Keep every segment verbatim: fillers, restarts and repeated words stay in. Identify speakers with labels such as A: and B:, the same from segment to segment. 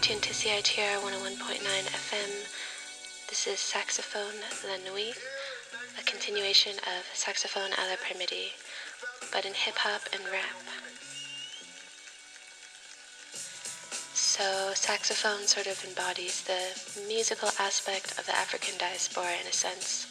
A: tuned to C I T R one oh one point nine F M. This is Saxophone La Nuit, a continuation of Saxophone à l'après-midi, but in hip-hop and rap. So saxophone sort of embodies the musical aspect of the African diaspora in a sense.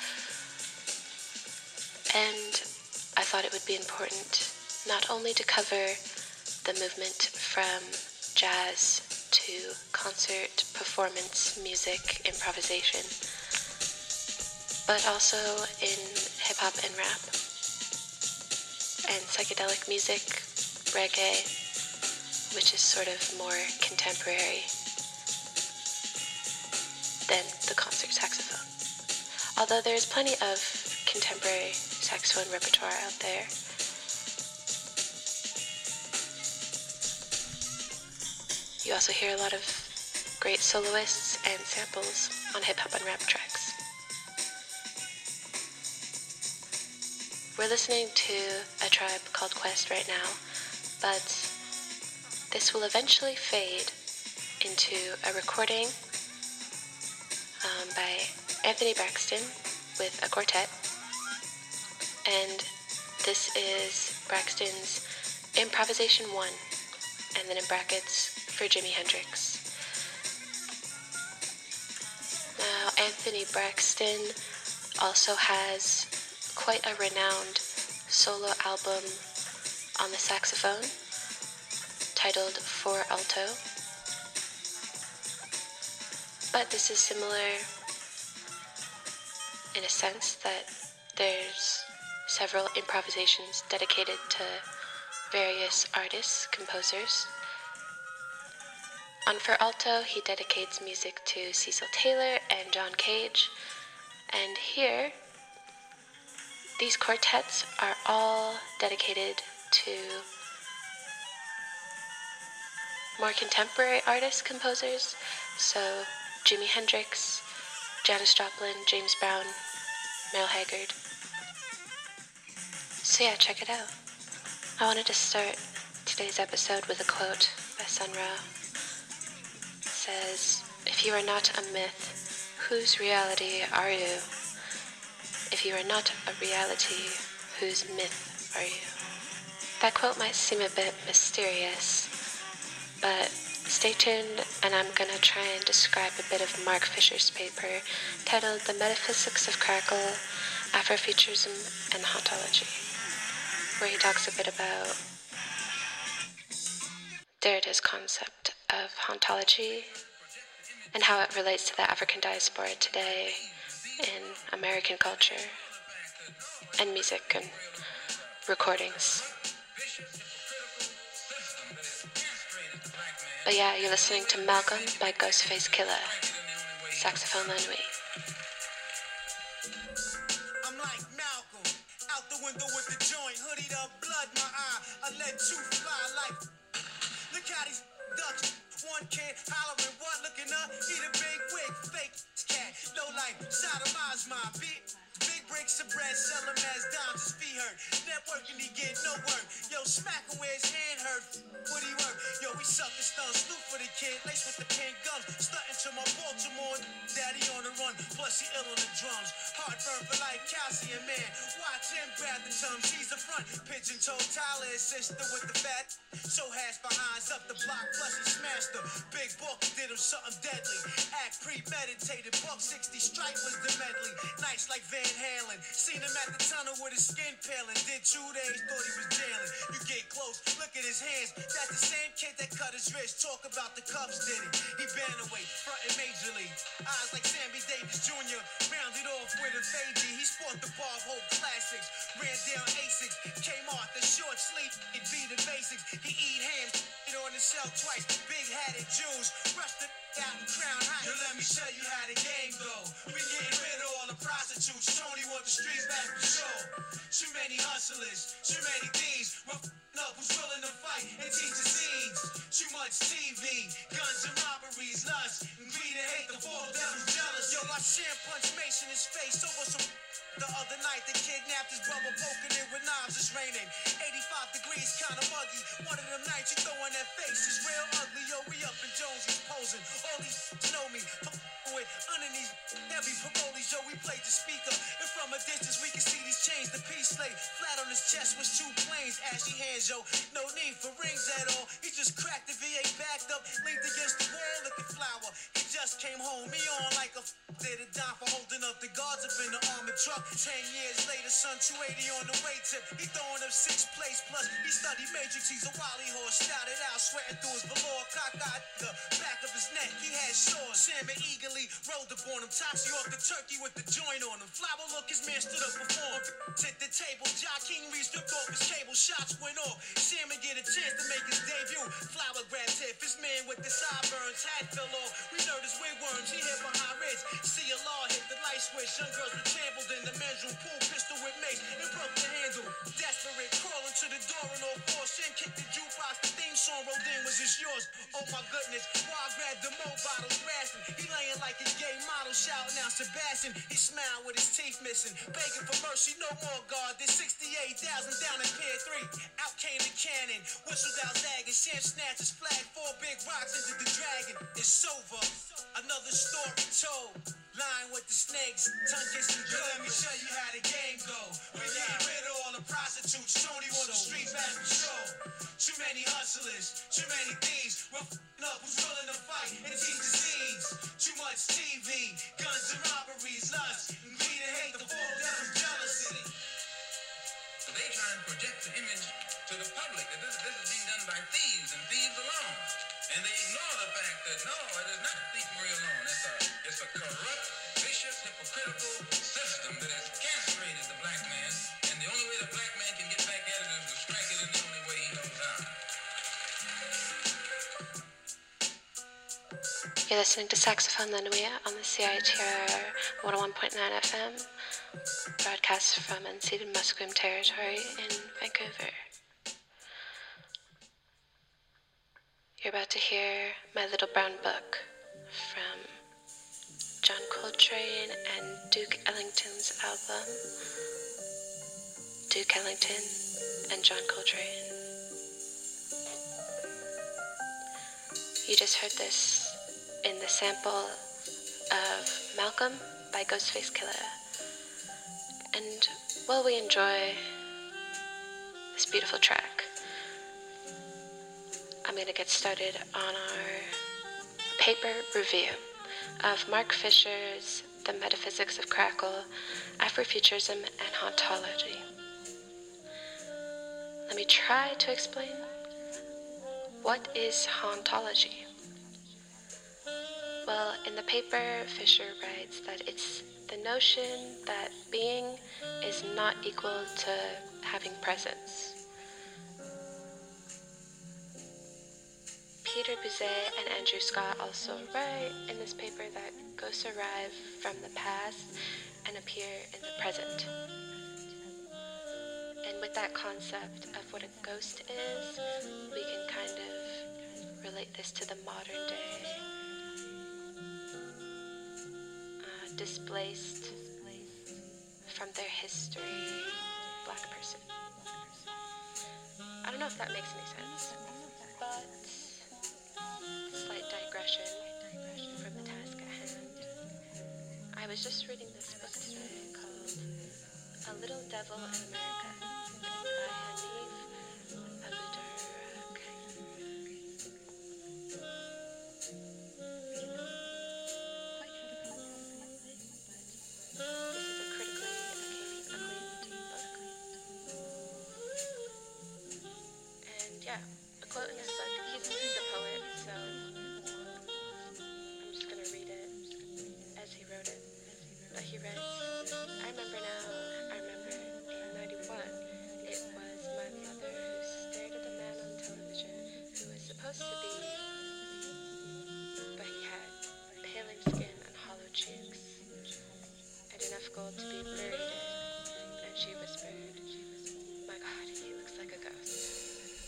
A: And I thought it would be important not only to cover the movement from jazz to concert, performance, music, improvisation, but also in hip-hop and rap, and psychedelic music, reggae, which is sort of more contemporary than the concert saxophone. Although there's plenty of contemporary saxophone repertoire out there. You also hear a lot of great soloists and samples on hip-hop and rap tracks. We're listening to a tribe called Quest right now, but this will eventually fade into a recording um, by Anthony Braxton with a quartet, and this is Braxton's Improvisation one, and then in brackets, for Jimi Hendrix. Now, Anthony Braxton also has quite a renowned solo album on the saxophone titled For Alto. But this is similar in a sense that there's several improvisations dedicated to various artists, composers. On For Alto, he dedicates music to Cecil Taylor and John Cage. And here, these quartets are all dedicated to more contemporary artists, composers. So Jimi Hendrix, Janis Joplin, James Brown, Merle Haggard. So yeah, check it out. I wanted to start today's episode with a quote by Sun Ra. Says, "If you are not a myth, whose reality are you? If you are not a reality, whose myth are you?" That quote might seem a bit mysterious, but stay tuned and I'm going to try and describe a bit of Mark Fisher's paper titled The Metaphysics of Crackle, Afrofuturism and Hauntology, where he talks a bit about Derrida's concept of hauntology and how it relates to the African diaspora today in American culture and music and recordings. But yeah, you're listening to Malcolm by Ghostface Killah, Saxophone La Nuit.
B: I'm like Malcolm, out the window with the joint, hoodied up, blood my eye, I let you fly like, look how these ducks, one kid hollering, what, looking up, eat a big wig, fake cat, low life, sodomize my beat. Big bricks of bread, sell them as dimes, his feet hurt. Networking, he get no work. Yo, smack him where his hand hurt. What he work? Yo, we suck the stunts. Loot for the kid, lace with the pink gums. Stunting to my Baltimore daddy on the run. Plus, he ill on the drums. Heartburn for life, calcium man. Watch him grab the tongue. She's the front. Pigeon toe Tyler, his sister with the fat. So hash behind up the block. Plus, he smashed her. Big book did him something deadly. Act premeditated. Buck sixty strike was the medley. Nice like Van Halen. Seen him at the tunnel with his skin peeling. Did two days, thought he was jailing. You get close, look at his hands. That's the same kid that cut his wrist. Talk about the Cubs did it. He bantamweight, frontin' majorly. Eyes like Sammy Davis Junior Rounded off with a fadey. He sport the Bob Hope classics. Ran down Asics. Came off the short sleeve. It be the basics. He eat ham. It on himself twice. Big hatted Jews. Rush the out and crown high. Yo, let me show you how the game go. We getting rid of all the prostitutes. Tony want the streets back for sure. Too many hustlers, too many thieves. We're f***ing up who's willing to fight and teach the seeds. Too much T V, guns and robberies, lust, and greed and hate. The four devils jealous. Yo, I sham punch Mason in his face over some. The other night they kidnapped his brother, poking it with knives. It's raining, eighty-five degrees, kinda muggy. One of them nights you throw on that face is real ugly. Yo, we up in Jonesy's pose. frozen. All these know me. With underneath heavy parolees, yo, we played the speaker. And from a distance, we can see these chains. The peace slate flat on his chest was two planes. Ashy hands, yo, no need for rings at all. He just cracked the V eight, backed up, leaned against the wall, looking flower. He just came home, he on like a f- did a dime for holding up the guards up in the armored truck. Ten years later, son, two eighty on the way tip. He throwing up six plays plus. He studied Matrix, he's a Wally horse. Started out sweating through his velour, cockeyed the back of his neck. He had sores. Salmon eagerly rolled up on him. Topsy off the turkey with the joint on him. Flower look, his man stood up before him. Hit the table, Joaquin Reed stripped off his cable. Shots went off. Salmon get a chance to make his debut. Flower grabbed hip. His man with the sideburns hat fell off. We know his wigworms. He hit behind Ridge. See a law hit the light switch. Young girls were trampled in the men's room. Pool pistol with mace and broke the handle. Desperate, crawling to the door and all four. Sam kicked the jukebox. The theme song rolled in. Was this yours? Oh my goodness. Why I grabbed the mo bottles, rasping. He laying like his gay model, shouting out Sebastian. He smiled with his teeth missing. Begging for mercy, no more God. There's sixty-eight thousand down in Pier three. Out came the cannon. Whistled out zagging. Sam snatched his flag. Four big rocks into the dragon. It's over. Another story told. Lying with the snakes, tongue kissing. Yo, let me show you how the game go. We get rid of all the prostitutes. Tony on the street back for show. Too many hustlers, too many thieves. We're f***ing up who's willing to fight and teach the seeds. Too much T V, guns and robberies, lust, and greed and hate, the four devils, jealousy.
C: They try and project the image to the public that this, this is being done by thieves and thieves alone. And they ignore the fact that no, it is not thievery alone. It's a, it's a corrupt, vicious, hypocritical system that has castrated the black man. And the only way the black man can get back at it is to strike it in the only way he knows how.
A: You're listening to Saxophone La Nuit on the C I T R one oh one point nine F M, broadcast from unceded Musqueam territory in Vancouver. You're about to hear My Little Brown Book from John Coltrane and Duke Ellington's album, Duke Ellington and John Coltrane. You just heard this in the sample of Malcolm by Ghostface Killah. And while we enjoy this beautiful track, I'm going to get started on our paper review of Mark Fisher's The Metaphysics of Crackle, Afrofuturism and Hauntology. Let me try to explain. What is hauntology? Well, in the paper, Fisher writes that it's the notion that being is not equal to having presence. Peter Bouzet and Andrew Scott also write in this paper that ghosts arrive from the past and appear in the present. And with that concept of what a ghost is, we can kind of relate this to the modern day uh, displaced from their history black person. I don't know if that makes any sense, but slight digression from the task at hand. I was just reading this book today called A Little Devil in America by Hanif Abdurrahman. This is a critically acclaimed book. And yeah, a quote in this book, he's, he's a poet, so I'm just going to read it as he wrote it. But he writes, I remember now, I remember in ninety-one, it was my mother who stared at the man on television who was supposed to be, but he had paling skin and hollow cheeks, and enough gold to be buried in, and she whispered, my God, he looks like a ghost.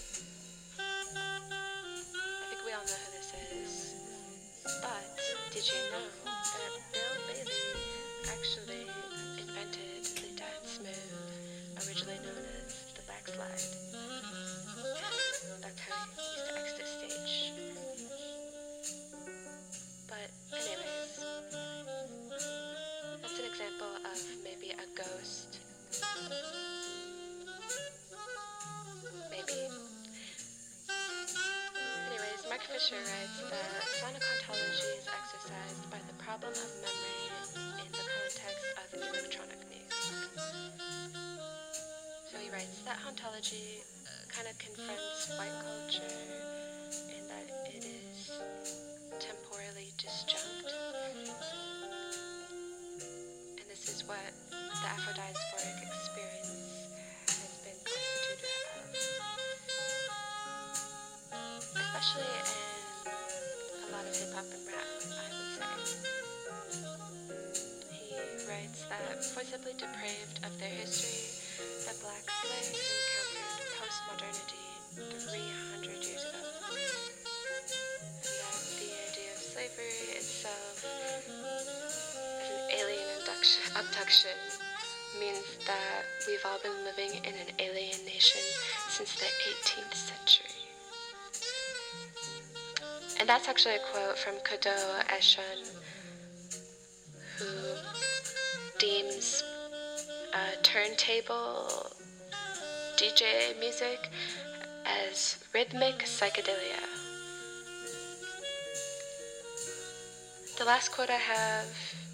A: I think we all know who this is, but did you know that Bill Bailey actually invented the dance move, originally known as the backslide? And that's how he used to exit stage. But anyways, that's an example of maybe a ghost. Maybe. Anyways, Mark Fisher writes that sonic ontology is exercised by the problem of memory in the context of electronic music. So he writes that ontology uh, kind of confronts white culture in that it is temporally disjunct. And this is what the Afrodiasporic experience has been constituted of. Especially in a lot of hip-hop and rap, I would say. He writes that forcibly depraved of their history, that black slaves encountered post-modernity three hundred years ago. And that the idea of slavery itself as an alien induction, abduction means that we've all been living in an alien nation since the eighteenth century. And that's actually a quote from Kodo Eshun, who deems uh, turntable D J music as rhythmic psychedelia. The last quote I have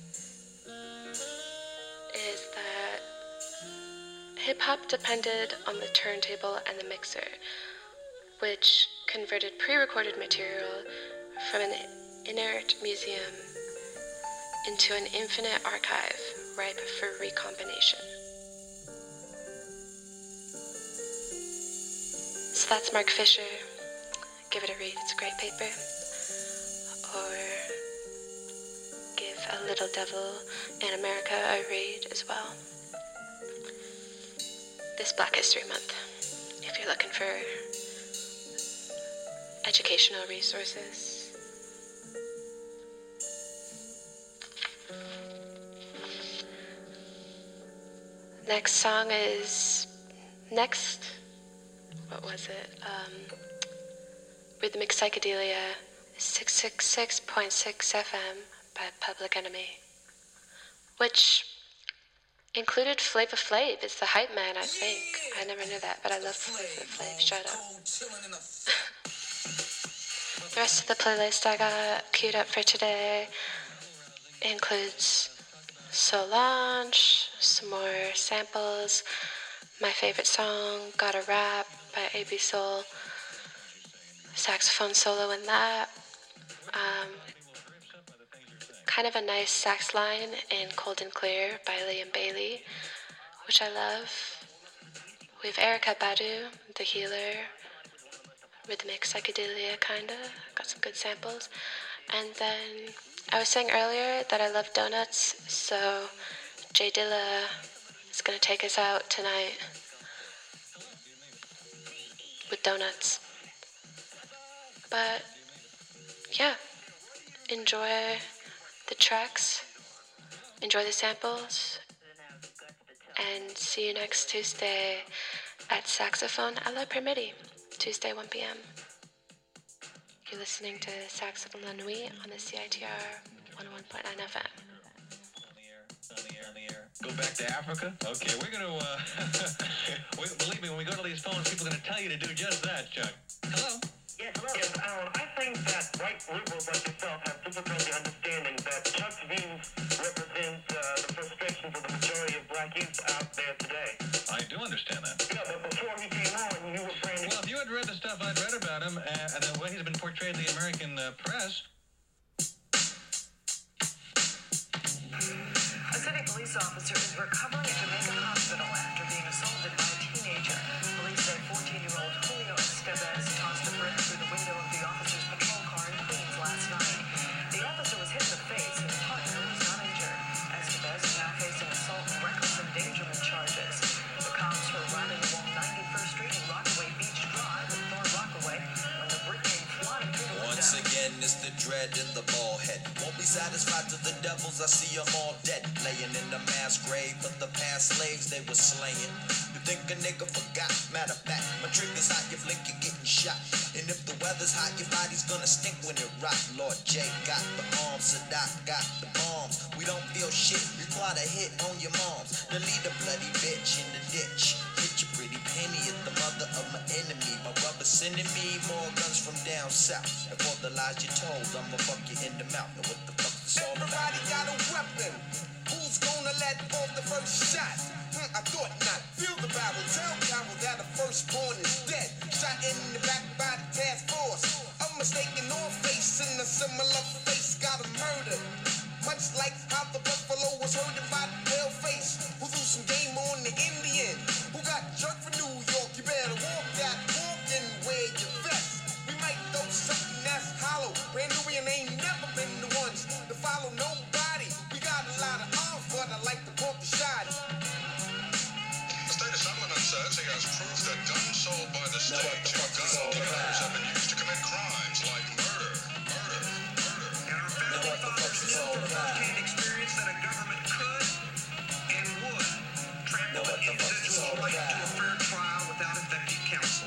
A: is that hip-hop depended on the turntable and the mixer, which converted pre-recorded material from an inert museum into an infinite archive ripe for recombination. So that's Mark Fisher. Give it a read, it's a great paper. Or give A Little Devil in America a read as well. This Black History Month, if you're looking for educational resources. Next song is next. What was it? Um, Rhythmic Psychedelia, six sixty-six point six F M by Public Enemy, which included Flava Flav. It's the hype man, I think. I never knew that, but I love Flava Flav. Shut up. The rest of the playlist I got queued up for today includes Solange, some more samples, my favorite song, Gotta Rap by A B Soul, saxophone solo in that, um, kind of a nice sax line in Cold and Clear by Liam Bailey, which I love. We have Erykah Badu, The Healer, rhythmic psychedelia kinda, got some good samples. And then I was saying earlier that I love donuts, so Jay Dilla is gonna take us out tonight with donuts. But yeah, enjoy the tracks, enjoy the samples, and see you next Tuesday at Saxophone à la Permiti, Tuesday one p.m. You're listening to Saxophone La Nuit on the C I T R one oh one point nine F M.
D: Go back to Africa? Okay, we're going to, uh, we, believe me, when we go to these phones, people are going to tell you to do just that, Chuck. Hello?
E: Yes, hello. Yes, um, I think that white liberals like yourself have difficulty understanding that Chuck's views represent uh, the frustrations of the majority of black youth out there today.
D: I do understand that.
E: Yeah, but before he came on, you were branding...
D: Well, if you had read the stuff I'd read about him, uh, and the way he's been portrayed in the American uh, press...
F: A city police officer is recovering at Jamaica Hospital after being assaulted by a teenager. Police say fourteen-year-old Julio Estevez tossed a brick through the window of the officer's patrol car in Queens last night. The officer was hit in the face and his partner was not injured. Estevez is now facing assault and reckless endangerment charges. The cops were running along ninety-first Street and Rockaway Beach Drive in Far Rockaway when the brick came flying through the window.
B: Once again, it's the dread in the ball head. Won't be satisfied to the devils, I see them all dead. Laying in the mass grave of the past slaves they were slaying. The think a nigga forgot? Matter of fact, my trigger's hot, you blink, you're getting shot. And if the weather's hot, your body's gonna stink when it rot. Lord J got the arms, Sadat got the bombs. We don't feel shit, require a hit on your moms. The lead a bloody bitch in the ditch. Hit your pretty penny at the mother of my enemy. My brother sending me more guns from down south. And for the lies you told, I'ma fuck you in the mouth. Now what the fuck is all about? Everybody got a weapon. Who's gonna let off the first shot? Hmm, I thought not. Feel the barrel. Tell Carol that the firstborn is dead. Shot in the back by the task force. A mistaken North Face in a similar face. Got him murdered. Much like how the buffalo was herded by the pale face. Who threw some game on the Indian? Who got jerked for New York? You better walk that walk and wear your vest. We might throw something that's hollow. Brand Nubian ain't never been the ones to follow nobody. We got a lot of arms, but I like to pump the shot.
C: The state of supplement says he has proof that guns sold by the state to gun dealers have been used to commit crimes like murder, murder, murder.
E: And our founding fathers knew from firsthand experience that a government could and would trample an individual's right to a fair trial without effective counsel.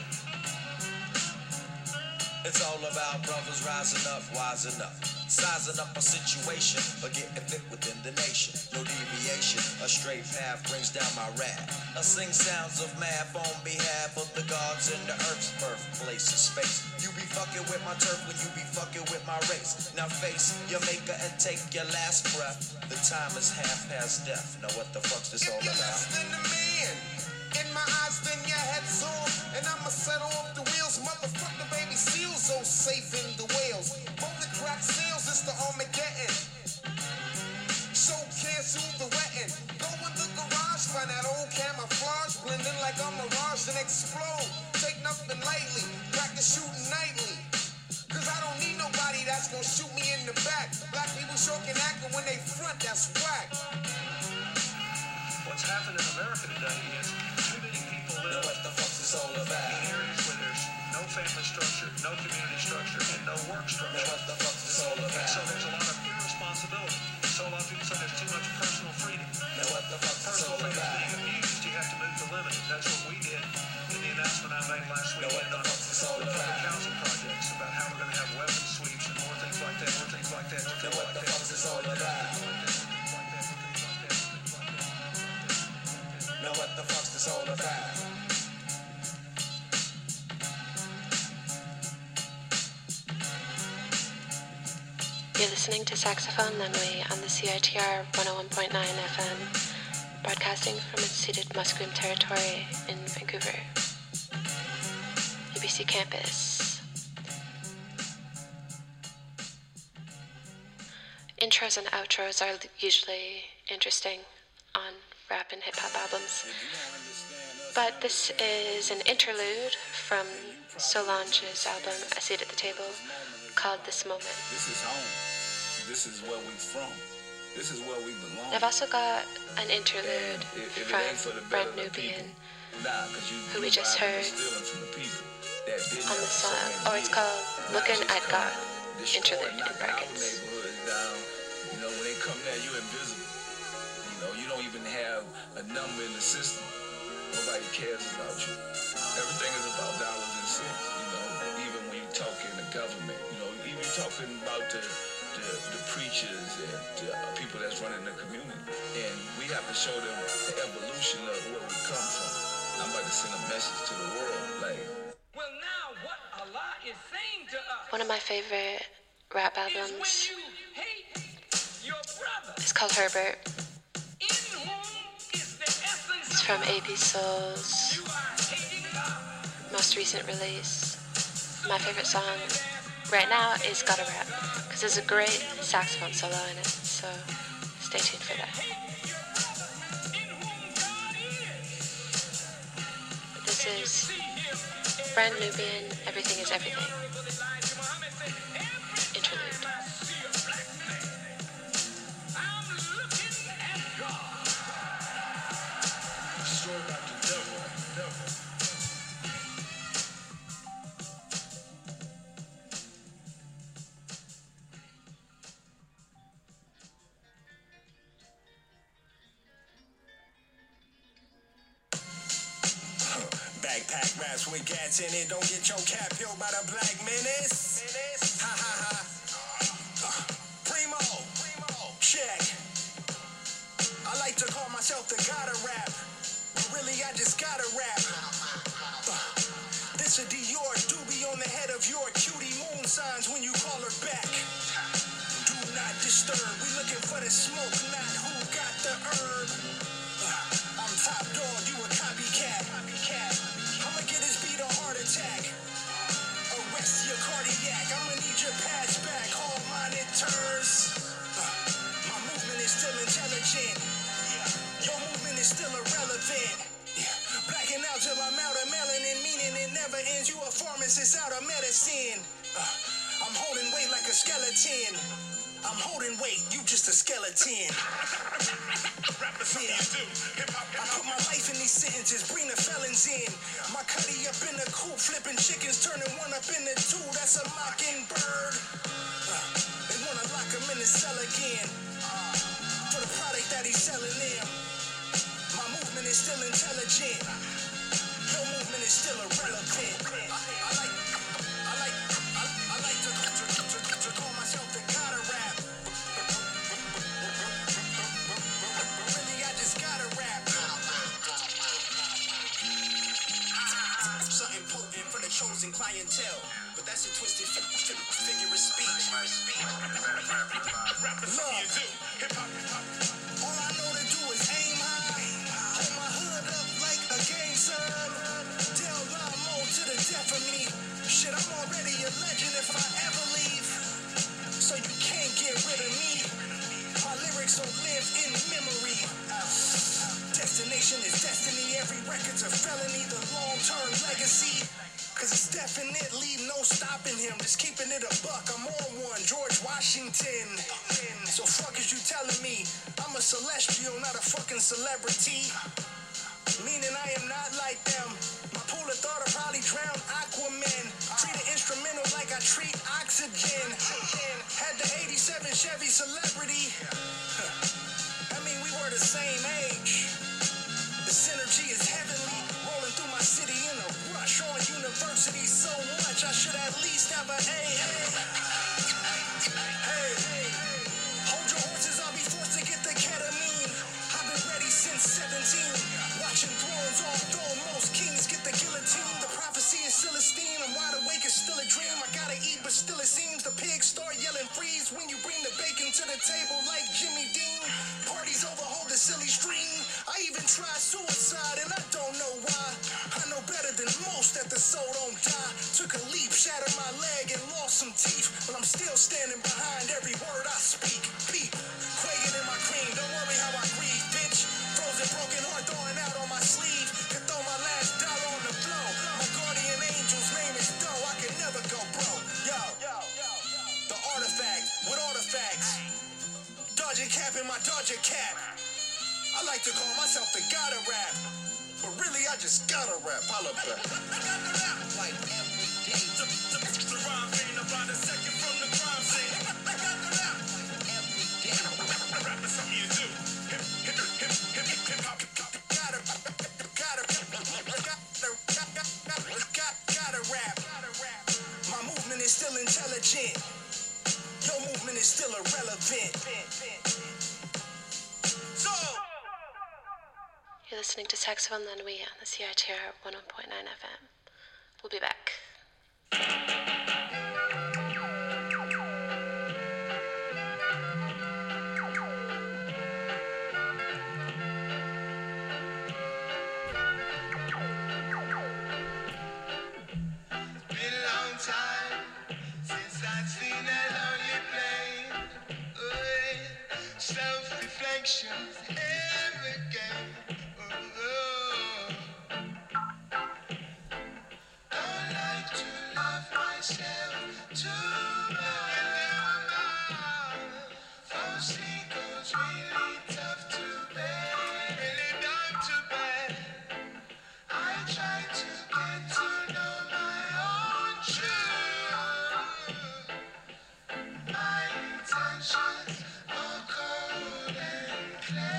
B: It's all about brothers rising up, wising up, sizing up a situation, but getting fit within the nation. No deviation, a straight path brings down my wrath. I sing sounds of math on behalf of the gods in the earth's birthplace and space. You be fucking with my turf when you be fucking with my race. Now face your maker and take your last breath. The time is half past death. Now what the fuck's this all
G: If you're
B: about?
G: less than a man, in my eyes, then your head's off, and I'ma set off the wheels. Motherfucker, baby, seals so safe in the whales. Only crack seals, it's the Armageddon. So cancel the wetting. Go in the garage, find that old camouflage, blend in like a mirage and explode. Take nothing lightly, practice shooting nightly. Cause I don't need nobody that's gonna shoot me in the back. Black people sure can act, but when they front, that's whack.
E: What's happened in America today is too many people
B: Now
E: live
B: what the fuck's this all about?
E: in areas where there's no family structure, no community structure, and no work
B: Now
E: structure.
B: what the fuck's this all
E: And so
B: about?
E: there's a lot of irresponsibility. So a lot of people say there's too much personal freedom.
B: Now what the fuck's this
E: Personal
B: all
E: freedom
B: about?
E: being abused, you have to move to limit it. That's what we did in the announcement I made last
B: Now what
E: weekend
B: the
E: on
B: fuck's this all
E: the public
B: about?
E: council projects about how we're going to have weapons sweeps and more things like that, more things like that, more
B: Now
E: things
B: what
E: like
B: the
E: that.
B: fuck's this all about? Now what the fuck's this all about?
A: You're listening to Saxophone Lenway on the C I T R one oh one point nine F M, broadcasting from unceded Musqueam territory in Vancouver. U B C campus. Intros and outros are usually interesting on rap and hip-hop albums, but this is an interlude from Solange's album A Seat at the Table called This Moment.
H: This is home. This is where we from. This is where we belong.
A: I've also got an interlude
H: And if, if it
A: from
H: ain't for the
A: Brent
H: better of the
A: Nubian
H: people, nah, 'cause you,
A: who
H: you
A: we just
H: robbing and
A: heard
H: stealing from the people that didn't
A: on the
H: have so
A: song,
H: many
A: or it's
H: years.
A: called
H: Not
A: Looking
H: just
A: at
H: come
A: God,
H: destroy,
A: interlude in
H: knock our
A: brackets.
H: neighborhoods down. You know, when they come there, you invisible. You know, you don't even have a number in the system. Nobody cares about you. Everything is about dollars and cents. You know, even when you talk in the government, you know, even talking about the the, the preachers and the people that's running the community, and we have to show them the evolution of where we come from. I'm about to send a message to the world, like.
I: Well, now what Allah is saying to us
A: One of my favorite rap
I: is when
A: albums
I: you hate your brother,
A: is called Herbert.
I: in whom is the essence
A: It's
I: of
A: from
I: love.
A: A B Soul's
I: You are hating God.
A: most recent release. My favorite song right now is Gotta Rap, because there's a great saxophone solo in it, so stay tuned for that.
I: In whom God is.
A: This
I: And you
A: is
I: see him,
A: Brand Nubian, Everything is Everything,
I: Honorable Elijah Muhammad said, every
A: interlude.
I: time I see a black man, I'm looking at God.
H: Story about the devil, devil.
G: Pack raps with gats in it. Don't get your cap peeled by the Black Menace. Ha ha ha. Uh, Primo. Check. I like to call myself the god of rap, but really I just gotta rap. Uh, this a Dior doobie on the head of your cutie moon signs when you call her back. Do not disturb. We looking for the smoke, not who got the herb. Uh, I'm top dog, you a copycat. I'ma get this beat a heart attack. Arrest your cardiac. I'ma need your pads back. All monitors. Uh, my movement is still intelligent. Your movement is still irrelevant. Yeah. Blacking out till I'm out of melanin, meaning it never ends. You a pharmacist out of medicine. Uh, I'm holding weight like a skeleton. I'm holding weight, you just a skeleton. Yeah. I put my life in these sentences, bring the felons in. My cutty up in the coop, flipping chickens, turning one up into two. That's a mockingbird. Uh, they wanna lock him in the cell again. Uh, for the product that he's selling them. My movement is still intelligent. Your movement is still irrelevant. I, I like, I like, I, I like to, to, to, to call myself the god of rap. But really, I just gotta rap. Something potent for the chosen clientele, but that's a twisted fi- fi- figure of speech. Look, all I know to do is aim high. Hold my hood up like a gang sign. Del Lamo to the death of me. Shit, I'm already a legend if I ever leave. So you can't get rid of me. My lyrics will live in memory. Destination is destiny. Every record's a felony. The long-term legacy. Cause it's definitely no stopping him. Just keeping it a buck. I'm on one. George Washington. So fuck is you telling me? I'm a celestial, not a fucking celebrity. Meaning I am not like them. My pool of thought will probably drown Aquaman. Treat an instrumental like I treat oxygen. Had the eighty-seven Chevy Celebrity. I mean, we were the same age. The synergy is heavenly. Rolling through my city in a rush. On university so much, I should at least have a A. Hey, hey. Hold your horses, I'll be forced to get the ketamine. I've been ready since seventeen. Watching thrones all throne, most kings get the guillotine. The prophecy is Celestine. I'm wide awake, it's still a dream. I gotta eat, but still it seems the pigs start yelling freeze when you bring the bacon to the table like Jimmy Dean. Parties overhaul the silly stream. I even tried suicide and I don't know why. I know better than most that the soul don't die. Took a leap, shattered my leg and lost some teeth, but I'm still standing behind every word I speak. Peep, quaking in my cream. Don't worry how I grieve, bitch. Frozen, broken heart throwing out on my sleeve. Could throw my last dollar on the floor. My guardian angel's name is Doe. I can never go broke. Yo, the artifact with artifacts. Dodging cap in my Dodger cap. I like to call myself the god of rap, but really I just gotta rap. Holla back. Like every day. The, the, the rhyme ain't about a second from the crime scene. Like every day. Rap is something you do. Hip, hip, hip, hip, hip, hop. Gotta, gotta, gotta, gotta rap. My movement is still intelligent. Your movement is still irrelevant. So.
A: You're listening to Saxophone La Nuit on the C I T R one oh one point nine F M. We'll be back.
B: Been a long time since I've seen that lonely plane. Oh, yeah. Self-reflection every game. Oh, oh. Don't like to love myself too much. False ego's really tough to bear. Really tough to bear. I try to get to know my own truth. My intentions are cold and clear.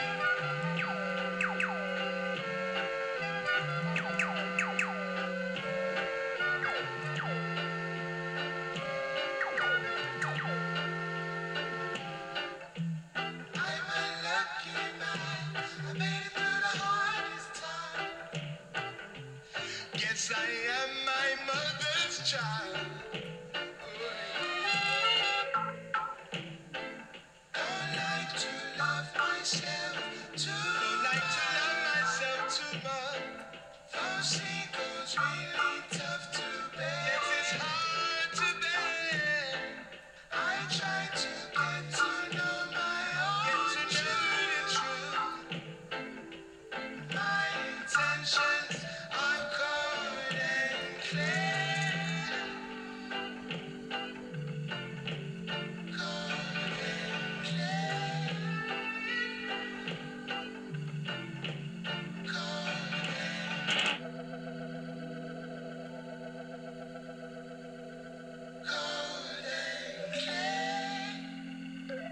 B: Yes, I am my mother's child. Don't like to love myself too. Don't like to love myself too much. Those secrets really tough to bear. Yes, it's hard to bear. I try to get to know my own truth. My intentions are cold and clear. Cold and clear. Cold and cold and clear.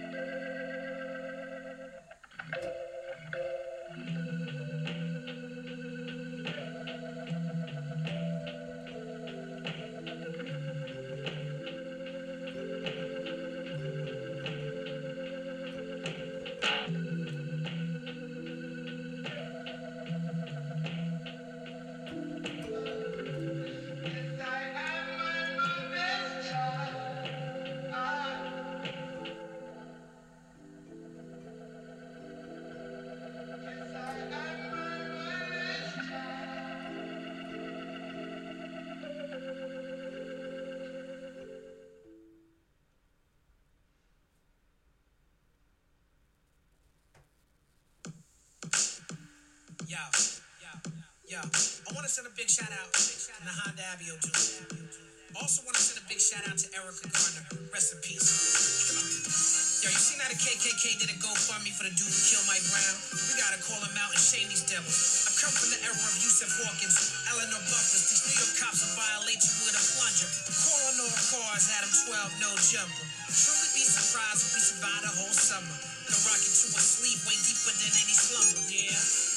B: I am my mother's child. Ah. Yes, I am my mother's child.
J: Yo, yo, yo. I want to send a big shout out to Nahanda Abio Junior Also want to send a big shout out to Erica Garner. Rest in peace. Come on. Yo, you seen how the K K K did a GoFundMe for the dude who killed Mike Brown? We gotta call him out and shame these devils. I've come from the era of Yusuf Hawkins, Eleanor Buffers. These New York cops will violate you with a plunger. Call on all cars, had him twelve, no jumper. Truly be surprised if we survive the whole summer. The rocket to a sleep way deeper than any slumber. Yeah,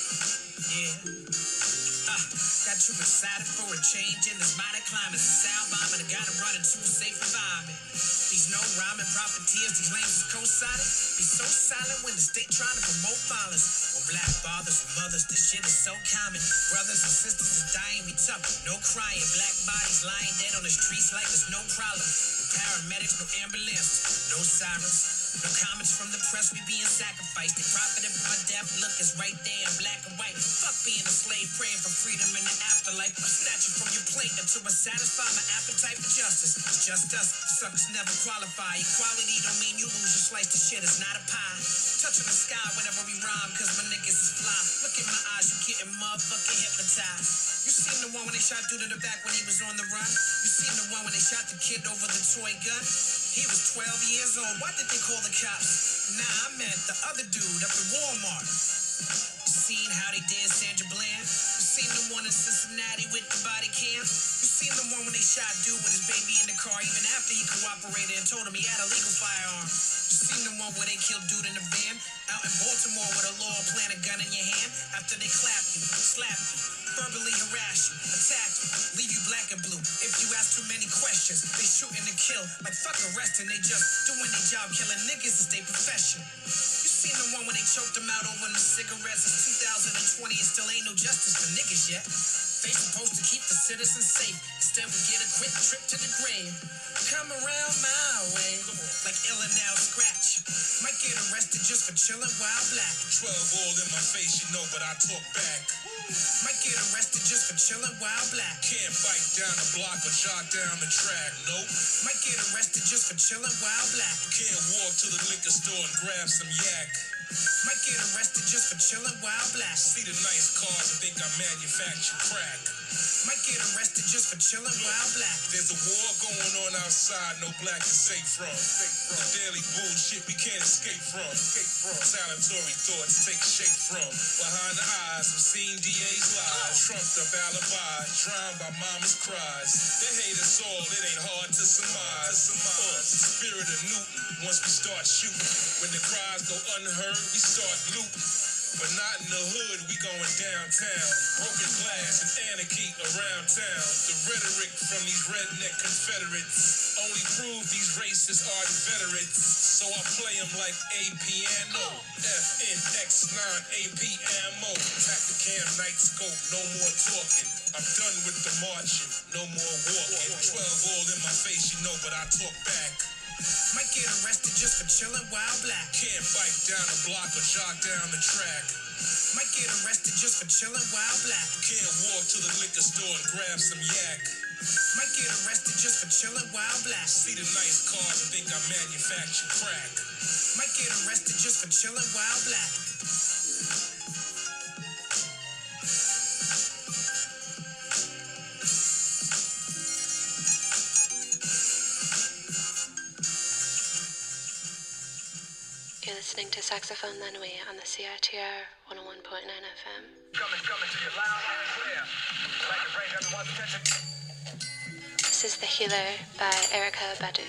J: yeah. Uh, got too excited for a change in this mighty climate. It's a sound bomb and I gotta run into a safe environment. These no rhyming profiteers, these lames is co-sided. Be so silent when the state trying to promote violence. When black fathers and mothers, this shit is so common. Brothers and sisters is dying, we tough, no crying. Black bodies lying dead on the streets like there's no problem. No paramedics, no ambulance, no sirens. No comments from the press, we being sacrificed. They profited from my death, look, it's right there in black and white. Fuck being a slave, praying for freedom in the afterlife. I'm snatching from your plate until I satisfy my appetite for justice. It's just us, suckers never qualify. Equality don't mean you lose your slice of shit, it's not a pie. Touching the sky whenever we rhyme, cause my niggas is fly. Look in my eyes, you getting motherfucking hypnotized. You seen the one when they shot dude in the back when he was on the run? You seen the one when they shot the kid over the toy gun? He was twelve years old, why did they call the cops? Nah, I meant the other dude up at Walmart. Seen how they did Sandra Bland? You seen the one in Cincinnati with the body cam? You seen the one when they shot dude with his baby in the car even after he cooperated and told him he had a legal firearm? You seen the one where they killed dude in the van out in Baltimore with a law plant a gun in your hand after they clap you, slap you, verbally harass you, attack you, leave you black and blue. If you ask too many questions, they shooting to kill like fuck arresting. They just doing their job, killing niggas is their profession. You seen the one when they choked them out over the cigarettes? It's two thousand twenty and still ain't no justice for niggas yet. They supposed to keep the citizens safe. Instead we get a quick trip to the grave. Come around my way like Illinois scratch. Might get arrested just for chilling while black.
K: Twelve all in my face, you know, but I talk back.
J: Might get arrested just for chilling while black.
K: Can't bike down the block or jog down the track, nope.
J: Might get arrested just for chilling while black.
K: Can't walk to the liquor store and grab some yak.
J: Might get arrested just for chilling while black.
K: See the nice cars and think I manufacture crack.
J: Might get arrested just for chilling while black.
K: There's a war going on outside, no black is safe from. The daily bullshit we can't escape from. Salatory thoughts take shape from. Behind the eyes, I've seen D A's lies. Trumped up alibis, drowned by mama's cries. They hate us all, it ain't hard to surmise. Uh, spirit of Newton, once we start shooting. When the cries go unheard, word, we start looting. But not in the hood, we going downtown. Broken glass and anarchy around town. The rhetoric from these redneck Confederates only prove these racists are Confederates. So I play them like a piano. F N X nine A P ammo. Tacticam night scope, no more talking. I'm done with the marching, no more walking. Twelve all in my face, you know, but I talk back.
J: Might get arrested just for chilling while black.
K: Can't bike down a block or jog down the track.
J: Might get arrested just for chilling while black.
K: Can't walk to the liquor store and grab some yak.
J: Might get arrested just for chilling while black.
K: See the nice cars and think I manufacture crack.
J: Might get arrested just for chilling while black.
A: You're listening to Saxophone La Nuit on the C I T R one oh one point nine F M.
I: Coming, coming to you loud and clear. Like to break everyone's attention.
A: This is The Healer by Erykah Badu.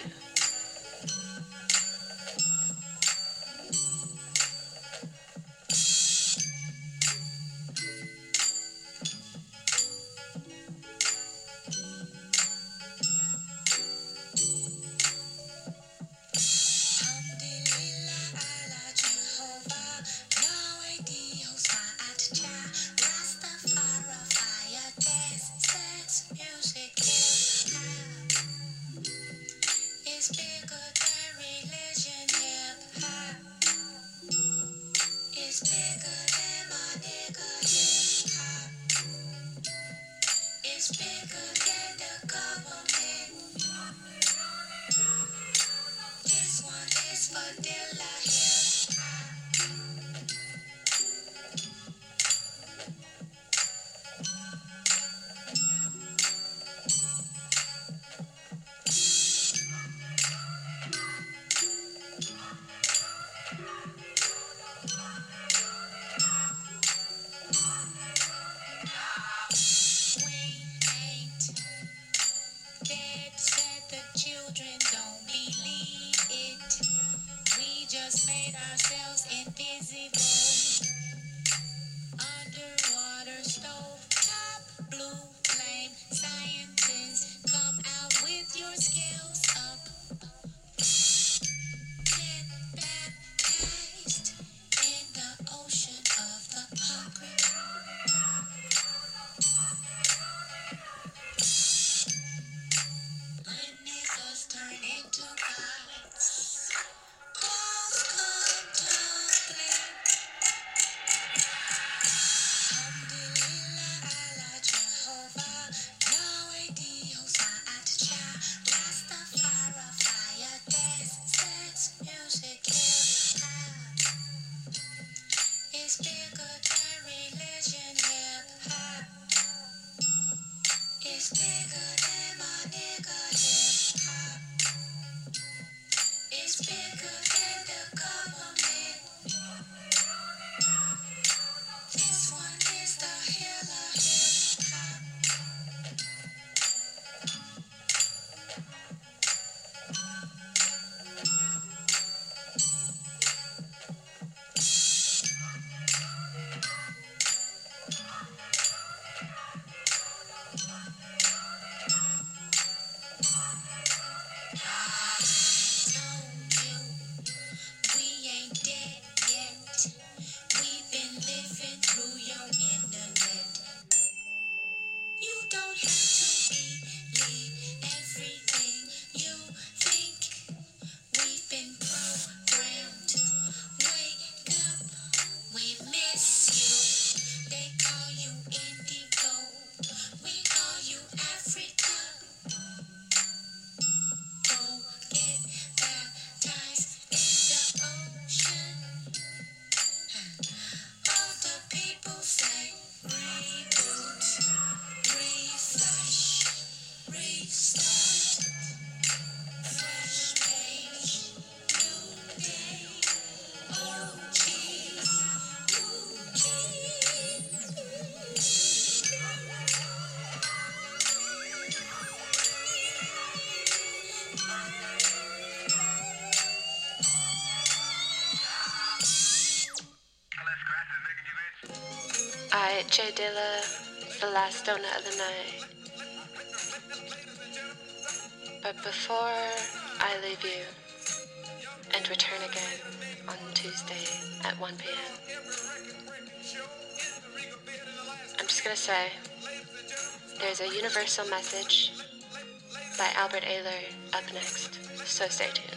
B: New
A: I, Jay Dilla, the last donut of the night. But before I leave you and return again on Tuesday at one p.m., I'm just gonna say there's a universal message by Albert Ayler up next, so stay tuned.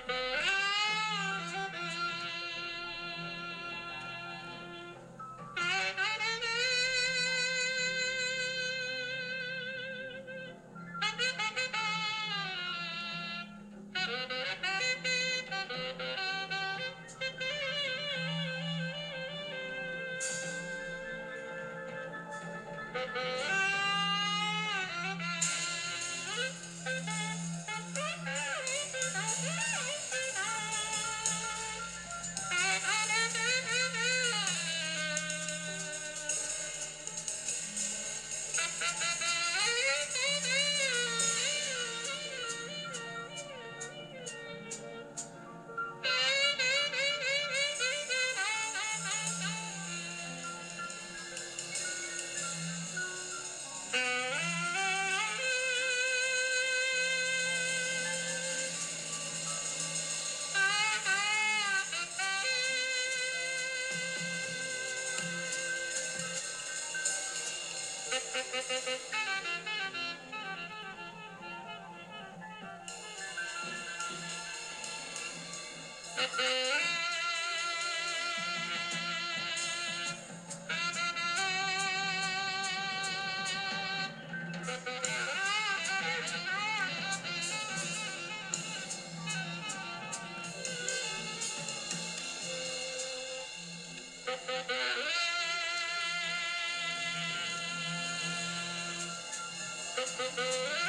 B: Thank you.